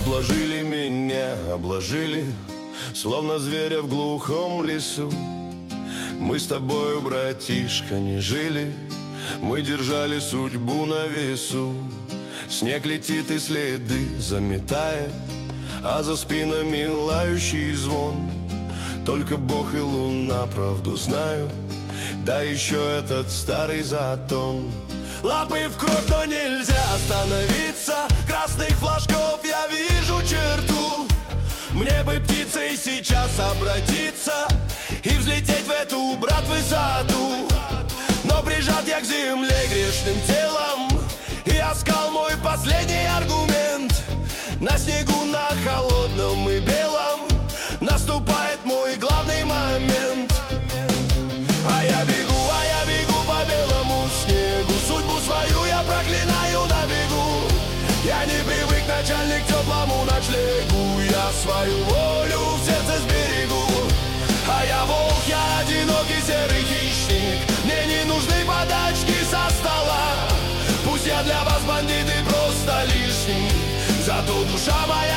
Обложили меня, обложили, словно зверя в глухом лесу. Мы с тобою, братишка, не жили, мы держали судьбу на весу. Снег летит и следы заметает, а за спинами лающий звон. Только Бог и луна правду знают, да еще этот старый затон. Лапы в кровь, но нельзя остановиться. Красных флажков я вижу черту. Мне бы птицей сейчас обратиться и взлететь в эту, брат, высоту. Но прижат я к земле грешным телом, и оскал мой последний аргумент. На снегу, на холодном и белом наступает мой главный момент. А я бегу по белому снегу. Судьбу свою я проклинаю на бегу. Я не привык, начальник, к теплому ночлегу. Я свою волю в сердце сберегу. А я волк, я одинокий серый хищник. Мне не нужны подачки со стола. Пусть я для вас, бандиты, просто лишний, зато душа моя